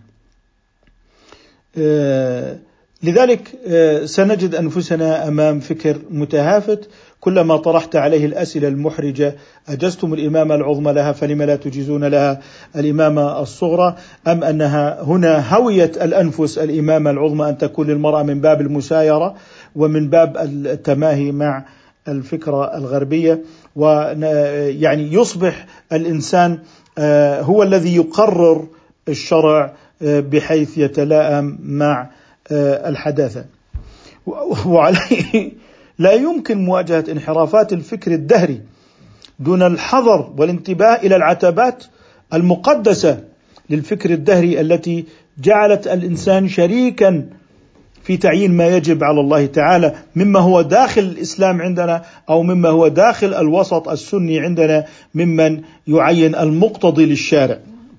لذلك سنجد أنفسنا أمام فكر متهافت، كلما طرحت عليه الأسئلة المحرجة: أجزتم الإمامة العظمى لها فلما لا تجيزون لها الإمامة الصغرى؟ أم أنها هنا هوية الأنفس الإمامة العظمى أن تكون للمرأة من باب المسايرة ومن باب التماهي مع الفكرة الغربية، ويعني يصبح الإنسان هو الذي يقرر الشرع بحيث يتلائم مع الحداثة. وعليه لا يمكن مواجهة انحرافات الفكر الدهري دون الحذر والانتباه إلى العتبات المقدسة للفكر الدهري التي جعلت الإنسان شريكا في تعيين ما يجب على الله تعالى، مما هو داخل الإسلام عندنا أو مما هو داخل الوسط السني عندنا ممن يعين المقتضي للشارع.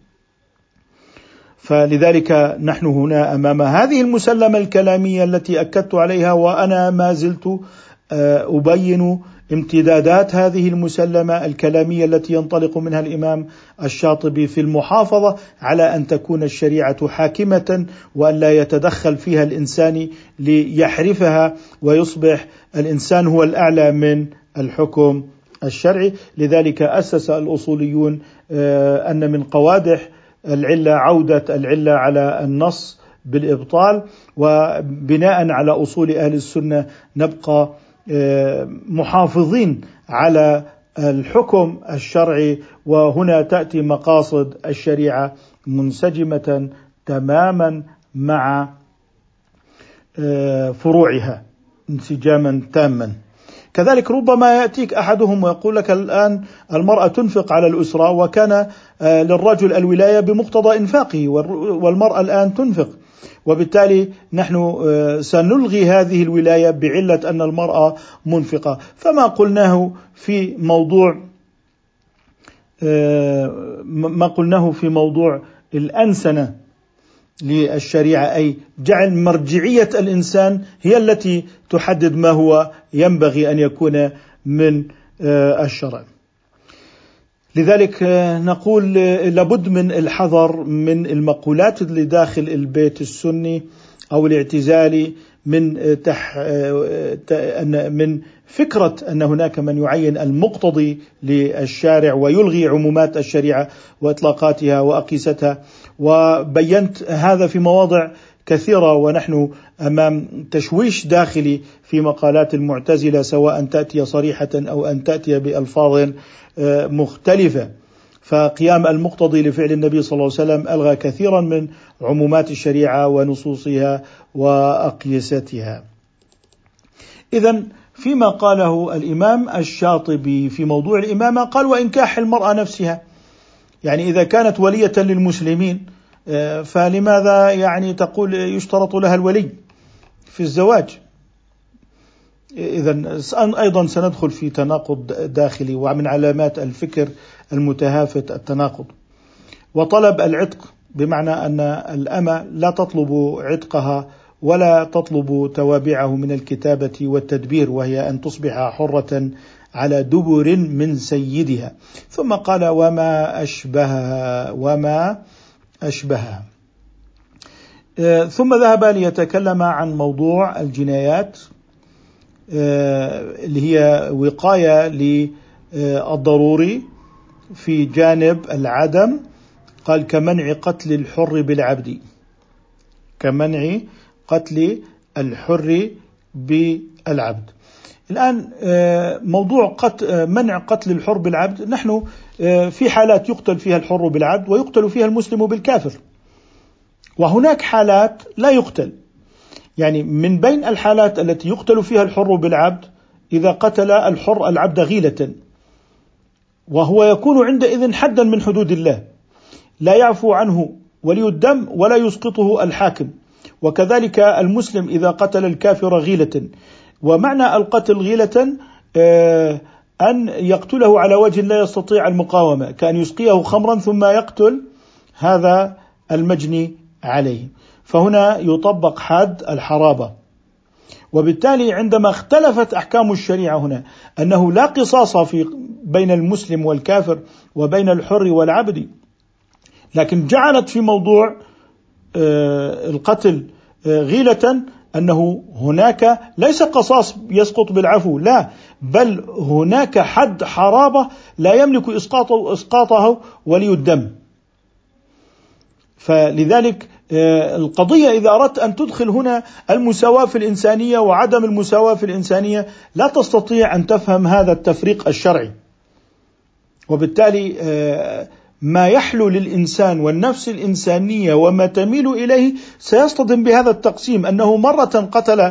فلذلك نحن هنا أمام هذه المسلمة الكلامية التي أكدت عليها، وأنا ما زلت أبين امتدادات هذه المسلمة الكلامية التي ينطلق منها الإمام الشاطبي في المحافظة على أن تكون الشريعة حاكمة، وأن لا يتدخل فيها الإنسان ليحرفها ويصبح الإنسان هو الأعلى من الحكم الشرعي. لذلك أسس الأصوليون أن من قوادح العلة عودة العلة على النص بالإبطال، وبناء على أصول أهل السنة نبقى محافظين على الحكم الشرعي. وهنا تأتي مقاصد الشريعة منسجمة تماما مع فروعها انسجاما تاما. كذلك ربما يأتيك أحدهم ويقول لك الآن المرأة تنفق على الأسرة، وكان للرجل الولاية بمقتضى إنفاقه، والمرأة الآن تنفق، وبالتالي نحن سنلغي هذه الولاية بعلة أن المرأة منفقة. فما قلناه في موضوع الأنسنة للشريعة، أي جعل مرجعية الإنسان هي التي تحدد ما هو ينبغي أن يكون من الشرع. لذلك نقول لابد من الحذر من المقولات اللي داخل البيت السني أو الاعتزالي من فكرة أن هناك من يعين المقتضي للشارع ويلغي عمومات الشريعة وإطلاقاتها وأقيستها. وبينت هذا في مواضع كثيرة، ونحن أمام تشويش داخلي في مقالات المعتزلة، سواء تأتي صريحة أو أن تأتي بألفاظ مختلفة. فقيام المقتضي لفعل النبي صلى الله عليه وسلم ألغى كثيرا من عمومات الشريعة ونصوصها وأقيستها. إذن فيما قاله الإمام الشاطبي في موضوع الإمامة، قال: وإنكاح المرأة نفسها، يعني إذا كانت ولية للمسلمين فلماذا يعني تقول يشترط لها الولي في الزواج؟ إذن أيضا سندخل في تناقض داخلي، ومن علامات الفكر المتهافت التناقض. وطلب العتق، بمعنى أن الأمة لا تطلب عتقها ولا تطلب توابعه من الكتابة والتدبير، وهي أن تصبح حرة على دبر من سيدها. ثم قال: وما أشبهها. ثم ذهب ليتكلم عن موضوع الجنايات اللي هي وقاية للضروري في جانب العدم. قال: كمنع قتل الحر بالعبد، كمنع قتل الحر بالعبد. الآن موضوع منع قتل الحر بالعبد، نحن في حالات يقتل فيها الحر بالعبد ويقتل فيها المسلم بالكافر، وهناك حالات لا يقتل. يعني من بين الحالات التي يقتل فيها الحر بالعبد إذا قتل الحر العبد غيلة، وهو يكون عندئذ حدا من حدود الله لا يعفو عنه ولي الدم ولا يسقطه الحاكم. وكذلك المسلم إذا قتل الكافر غيلة، ومعنى القتل غيلة أن يقتله على وجه لا يستطيع المقاومة، كأن يسقيه خمرا ثم يقتل هذا المجني عليه، فهنا يطبق حد الحرابة. وبالتالي عندما اختلفت أحكام الشريعة هنا أنه لا قصاص بين المسلم والكافر وبين الحر والعبد، لكن جعلت في موضوع القتل غيلة أنه هناك ليس قصاص يسقط بالعفو، لا، بل هناك حد حرابة لا يملك إسقاطه ولي الدم. فلذلك القضية إذا أردت أن تدخل هنا المساواة في الإنسانية وعدم المساواة في الإنسانية لا تستطيع أن تفهم هذا التفريق الشرعي. وبالتالي ما يحلو للإنسان والنفس الإنسانية وما تميل إليه سيصطدم بهذا التقسيم، أنه مرة قتل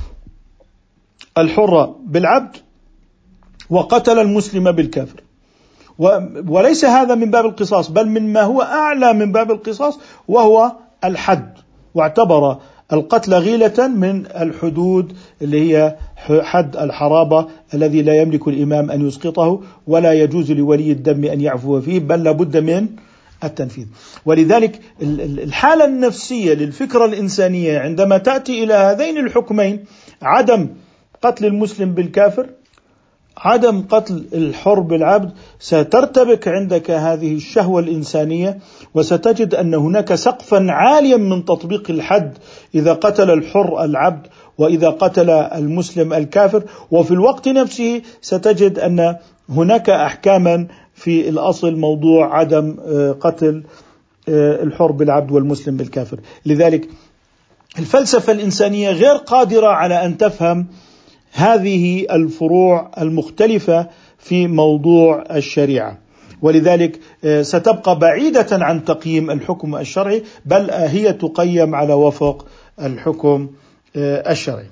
الحر بالعبد وقتل المسلم بالكافر، وليس هذا من باب القصاص بل مما هو أعلى من باب القصاص وهو الحد، واعتبر القتل غيلة من الحدود اللي هي حد الحرابة الذي لا يملك الإمام أن يسقطه ولا يجوز لولي الدم أن يعفو فيه، بل لابد من التنفيذ. ولذلك الحالة النفسية للفكرة الإنسانية عندما تأتي إلى هذين الحكمين، عدم قتل المسلم بالكافر، عدم قتل الحر بالعبد، سترتبك عندك هذه الشهوة الإنسانية، وستجد أن هناك سقفا عاليا من تطبيق الحد إذا قتل الحر العبد وإذا قتل المسلم الكافر. وفي الوقت نفسه ستجد أن هناك أحكاما في الأصل موضوع عدم قتل الحر بالعبد والمسلم بالكافر. لذلك الفلسفة الإنسانية غير قادرة على أن تفهم هذه الفروع المختلفة في موضوع الشريعة، ولذلك ستبقى بعيدة عن تقييم الحكم الشرعي، بل هي تقيم على وفق الحكم الشرعي.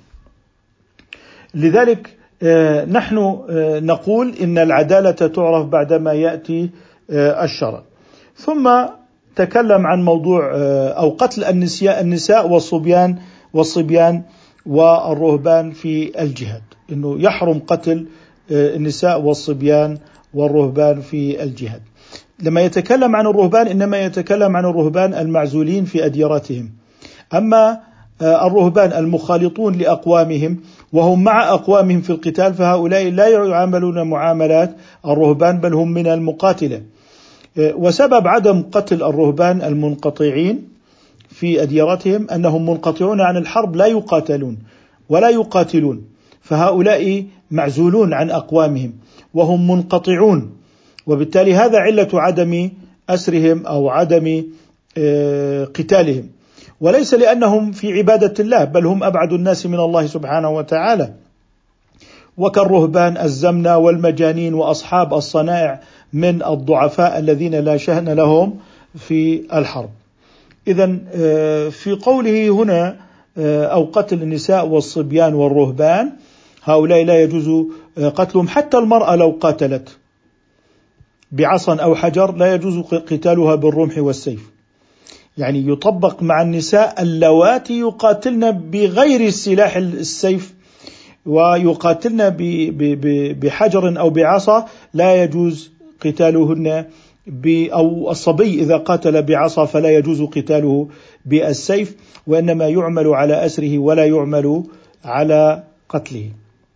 لذلك نحن نقول إن العدالة تعرف بعدما يأتي الشرع. ثم تكلم عن موضوع أو قتل النساء والصبيان والرهبان في الجهاد، إنه يحرم قتل النساء والصبيان والرهبان في الجهاد. لما يتكلم عن الرهبان إنما يتكلم عن الرهبان المعزولين في أديرتهم، أما الرهبان المخالطون لأقوامهم وهم مع أقوامهم في القتال فهؤلاء لا يعاملون معاملات الرهبان بل هم من المقاتلة. وسبب عدم قتل الرهبان المنقطعين في أديرتهم أنهم منقطعون عن الحرب، لا يقاتلون ولا يقاتلون، فهؤلاء معزولون عن أقوامهم وهم منقطعون، وبالتالي هذا علة عدم أسرهم أو عدم قتالهم، وليس لأنهم في عبادة الله بل هم أبعد الناس من الله سبحانه وتعالى، وكالرهبان الزمنة والمجانين وأصحاب الصنائع من الضعفاء الذين لا شأن لهم في الحرب. إذن في قوله هنا أو قتل النساء والصبيان والرهبان، هؤلاء لا يجوز قتلهم، حتى المرأة لو قاتلت بعصا أو حجر لا يجوز قتالها بالرمح والسيف. يعني يطبق مع النساء اللواتي يقاتلن بغير السلاح السيف ويقاتلن بحجر أو بعصا، لا يجوز قتالهن أو الصبي إذا قاتل بعصا فلا يجوز قتاله بالسيف، وإنما يعمل على أسره ولا يعمل على قتله.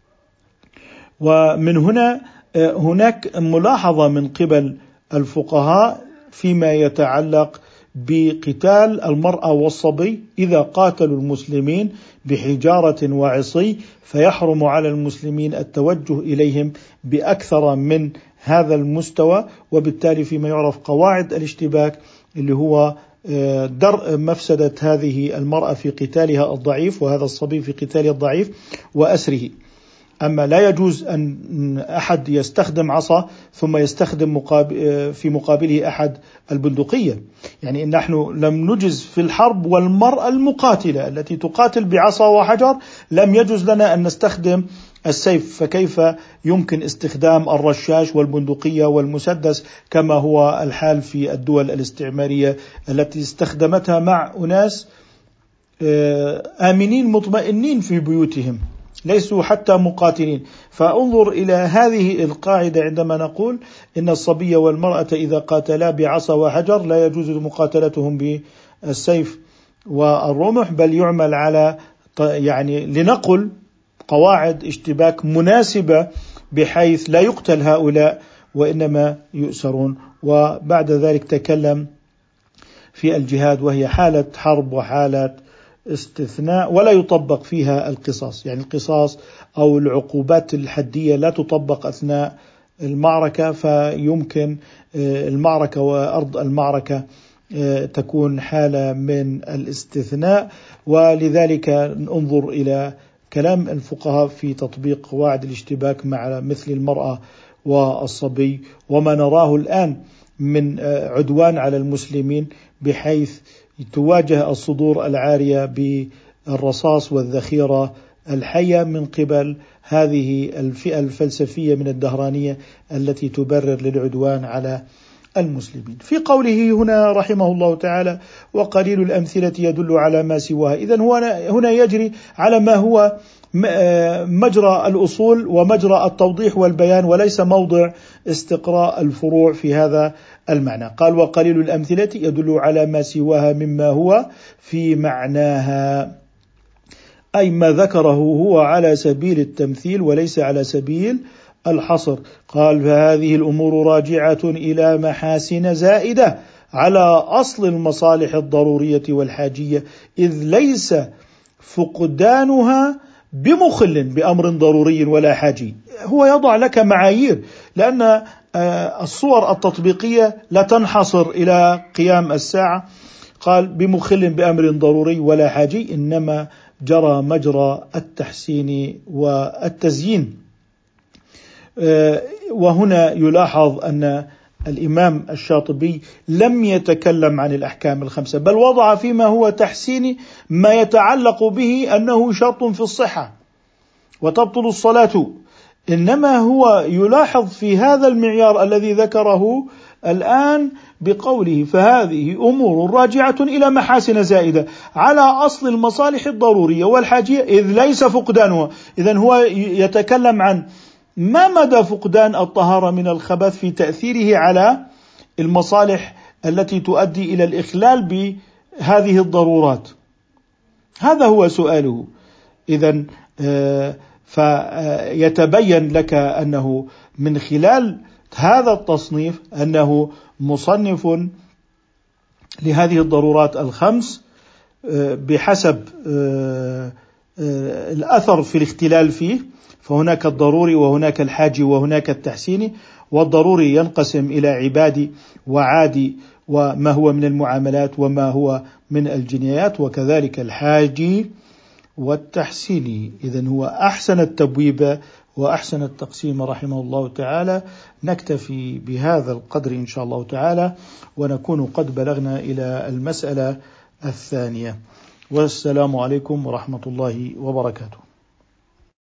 ومن هنا هناك ملاحظة من قبل الفقهاء فيما يتعلق بقتال المرأة والصبي، إذا قاتلوا المسلمين بحجارة وعصي فيحرم على المسلمين التوجه إليهم بأكثر من هذا المستوى، وبالتالي فيما يعرف قواعد الاشتباك اللي هو درء مفسدة هذه المرأة في قتالها الضعيف وهذا الصبي في قتال الضعيف وأسره. أما لا يجوز أن أحد يستخدم عصا ثم يستخدم في مقابله أحد البندقية. يعني نحن لم نجز في الحرب والمرأة المقاتلة التي تقاتل بعصا وحجر لم يجوز لنا أن نستخدم السيف، فكيف يمكن استخدام الرشاش والبندقية والمسدس كما هو الحال في الدول الاستعمارية التي استخدمتها مع أناس آمنين مطمئنين في بيوتهم، ليسوا حتى مقاتلين. فانظر إلى هذه القاعدة عندما نقول إن الصبي والمرأة إذا قاتلا بعصا وحجر لا يجوز مقاتلتهم بالسيف والرمح، بل يعمل على يعني لنقل قواعد اشتباك مناسبة بحيث لا يقتل هؤلاء وإنما يؤسرون. وبعد ذلك تكلم في الجهاد وهي حالة حرب وحالة استثناء ولا يطبق فيها القصاص، يعني القصاص أو العقوبات الحدية لا تطبق أثناء المعركة، فيمكن المعركة وأرض المعركة تكون حالة من الاستثناء. ولذلك انظر إلى كلام الفقهاء في تطبيق قواعد الاشتباك مع مثل المرأة والصبي، وما نراه الآن من عدوان على المسلمين بحيث تواجه الصدور العارية بالرصاص والذخيرة الحية من قبل هذه الفئة الفلسفية من الدهرانية التي تبرر للعدوان على المسلمين. في قوله هنا رحمه الله تعالى وقليل الأمثلة يدل على ما سواها، إذن هنا يجري على ما هو مجرى الأصول ومجرى التوضيح والبيان، وليس موضع استقراء الفروع في هذا المعنى. قال وقليل الأمثلة يدل على ما سواها مما هو في معناها، أي ما ذكره هو على سبيل التمثيل وليس على سبيل الحصر. قال فهذه الأمور راجعة إلى محاسن زائدة على أصل المصالح الضرورية والحاجية، إذ ليس فقدانها بمخل بأمر ضروري ولا حاجي. هو يضع لك معايير، لأن الصور التطبيقية لا تنحصر إلى قيام الساعة. قال بمخل بأمر ضروري ولا حاجي، إنما جرى مجرى التحسين والتزيين. وهنا يلاحظ أن الإمام الشاطبي لم يتكلم عن الأحكام الخمسة، بل وضع فيما هو تحسيني ما يتعلق به أنه شرط في الصحة وتبطل الصلاة، إنما هو يلاحظ في هذا المعيار الذي ذكره الآن بقوله فهذه أمور راجعة إلى محاسن زائدة على أصل المصالح الضرورية والحاجية إذ ليس فقدانها. إذن هو يتكلم عن ما مدى فقدان الطهارة من الخبث في تأثيره على المصالح التي تؤدي إلى الإخلال بهذه الضرورات، هذا هو سؤاله. إذن فيتبين لك أنه من خلال هذا التصنيف أنه مصنف لهذه الضرورات الخمس بحسب الأثر في الاختلال فيه، فهناك الضروري وهناك الحاجي وهناك التحسيني. والضروري ينقسم إلى عبادي وعادي وما هو من المعاملات وما هو من الجنايات، وكذلك الحاجي والتحسيني. إذن هو أحسن التبويب وأحسن التقسيم رحمه الله تعالى. نكتفي بهذا القدر إن شاء الله تعالى، ونكون قد بلغنا إلى المسألة الثانية. والسلام عليكم ورحمة الله وبركاته.